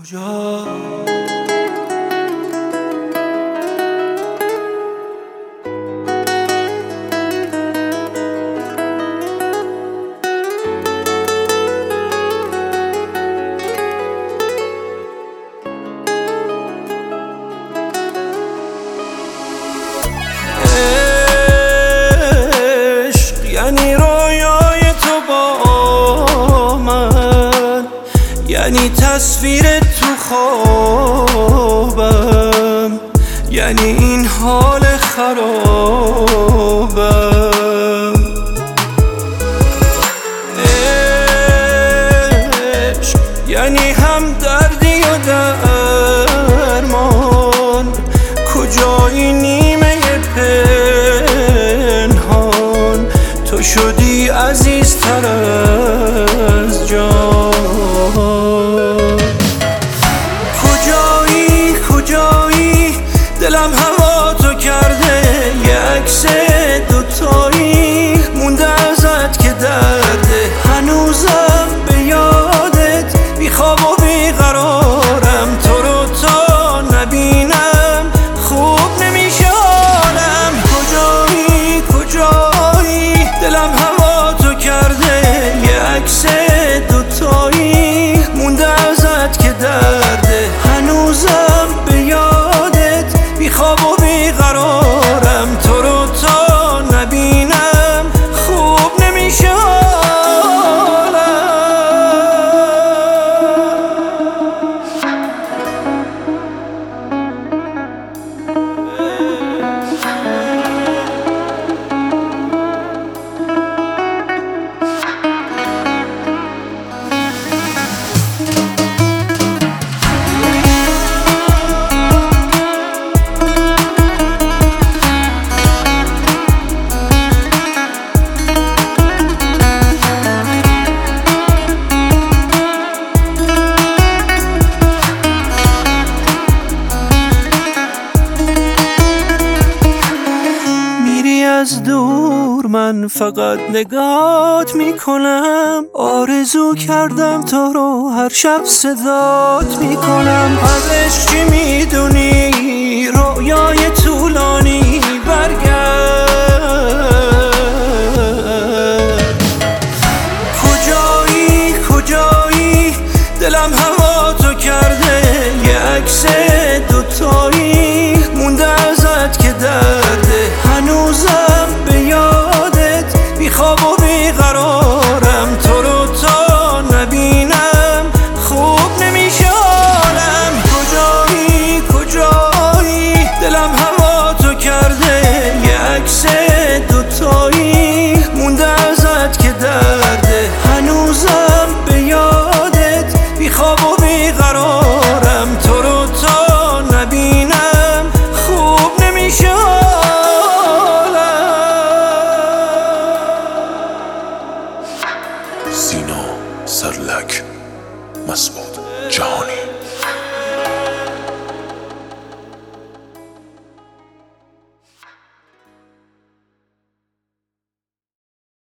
کجا یعنی رویای تو با من، یعنی تصویر تو خوابم، یعنی این حال خرابم. عشق یعنی هم دردی و درمان، کجایی نیمه پنهان، تو شدی عزیزتر از جان. کجایی کجایی دلم هوا تو کرده، یه عکس دوتایی مونده ازت که درده، هنوزم به یادت بیخواب و بیقرارم، تو رو تا نبینم خوب نمیشه حالم. کجایی کجایی دلم هوا تو کرده، یه عکس دوتایی مونده ازت که درده، هنوزم به یادت بیخواب و بیقرارم، تو رو تا نبینم خوب نمیشه حالم. از دور من فقط نگات میکنم، آرزو کردم تو رو هر شب صدات میکنم. از عشق چی میدونی؟ رویای طولانی برگرد. کجایی کجایی دلم هوا تو کرده، یه عکس دوتایی مونده ازت که درده، هنوزم به یادت بیخواب و بیقرارم، تو رو تا نبینم خوب نمیشه حالم. کجایی کجایی دلم هوا تو کرده، یه عکس دوتایی مونده ازت که درده، هنوزم به یادت بیخواب و بیقرارم، تو رو تا نبینم خوب نمیشه حالم. سینا سرلک، مسعود جهانی.